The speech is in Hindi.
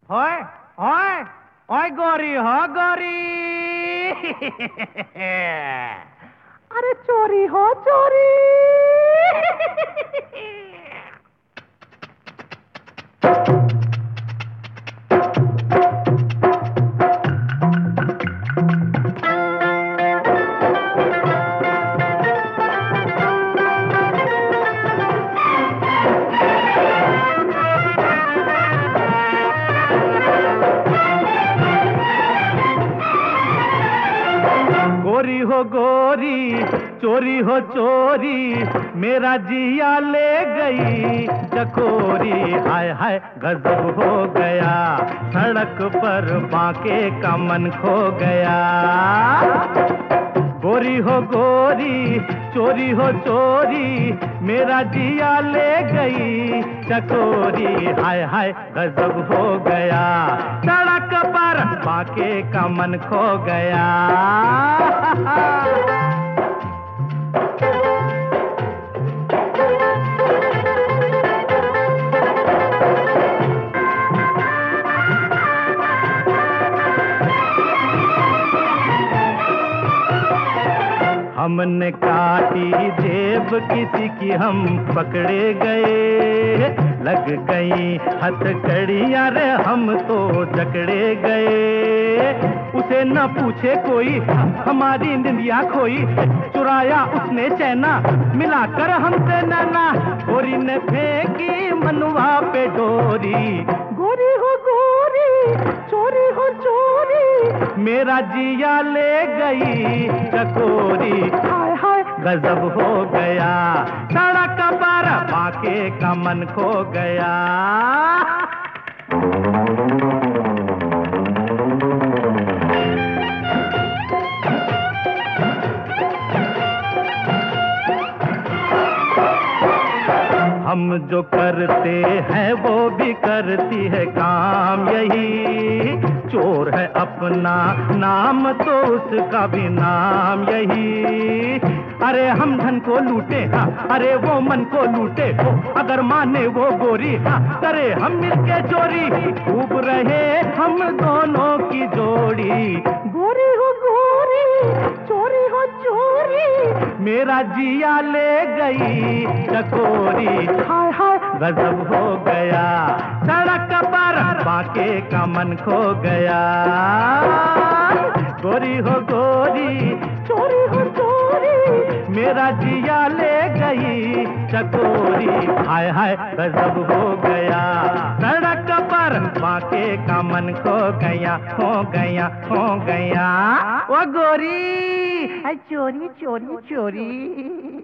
होय होय ओए गोरी हो गोरी। अरे चोरी हो चोरी। गोरी हो गोरी चोरी हो चोरी मेरा जिया ले गई चकोरी। हाय हाय गजब हो गया सड़क पर बांके का मन खो गया। गोरी हो गोरी चोरी हो चोरी मेरा जिया ले गई चकोरी। हाय हाय गजब हो गया सड़क पर बांके का मन खो गया। हमने काटी जेब किसी की हम पकड़े गए। लग गई हथकड़ियां रे हम तो जकड़े गए। उसे न पूछे कोई हमारी निंदिया खोई। चुराया उसने चैना मिलाकर हमसे नैना। गोरी ने फेंकी मनुआ पे डोरी। गोरी हो गोरी चोरी हो चोरी मेरा जिया ले गई चकोरी। हाय हाय गजब हो गया सड़क पर बांके का मन खो गया। हम जो करते हैं वो भी करती है काम यही। चोर है अपना नाम तो उसका भी नाम यही। अरे हम धन को लूटे हाँ अरे वो मन को लूटे हो। अगर माने वो गोरी हाँ करे हम मिलके चोरी। खूब रहे हम दोनों की जोड़ी। गोरी हो गोरी चोरी हो चोरी मेरा जिया ले गई चकोरी। हाय हाय गजब हो गया सड़क पर बांके का मन खो गया। गोरी हो गोरी चोरी हो चोरी मेरा जिया ले गई चकोरी। हाय हाय गजब हो गया सड़क पर बांके का मन खो गया हो गया हो गया। ओ गोरी चोरी चोरी चोरी।